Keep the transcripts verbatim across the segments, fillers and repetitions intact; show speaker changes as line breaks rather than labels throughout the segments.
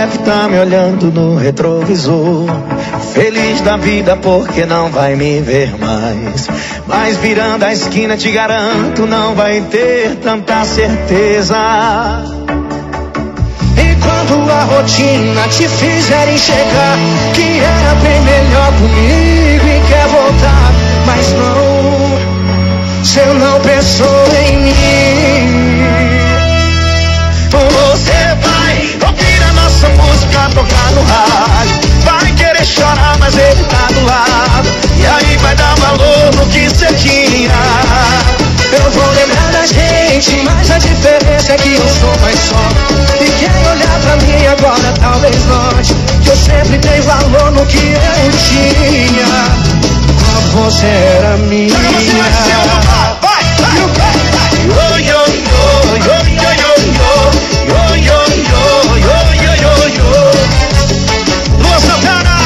deve tá me olhando no retrovisor, feliz da vida porque não vai me ver mais. Mas virando a esquina te garanto, não vai ter tanta certeza. E quando a rotina te fizer enxergar que era bem melhor comigo e quer voltar, mas não, você não pensou em mim. Você vai ouvir a nossa música tocar no rádio, vai querer chorar, mas ele tá do lado, e aí vai dar valor no que cê tinha. Eu vou lembrar da gente, mas a diferença é que eu sou mais só. E quem olhar pra mim agora talvez note que eu sempre dei valor no que eu tinha. Quando você era minha. Vai, vai, vai. Yo, yo, yo, yo, yo, yo, yo, yo, yo, yo, yo, yo, yo. Lua Santana.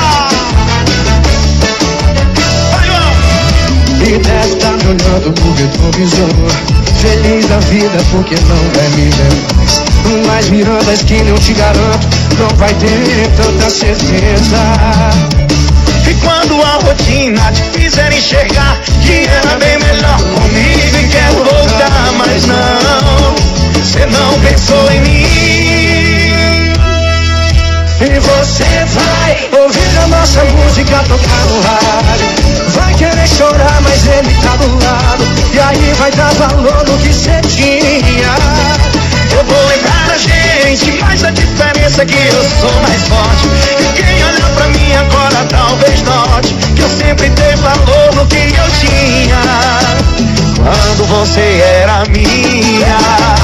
E deve tá me olhando no retrovisor, feliz da vida porque não vai me ver mais. Mas virando a esquina eu te garanto, não vai ter tanta certeza. E quando a rotina te fizer enxergar que era bem melhor comigo e quer voltar, mas não, você não pensou em mim. E você vai ouvir a nossa música tocar no rádio, vai querer chorar, mas ele tá do lado, e aí vai dar valor no que cê tinha. Eu vou lembrar da gente, mas a diferença é que eu sou mais forte. E quem olhar pra mim agora talvez note que eu sempre dei valor no que eu tinha quando você era minha.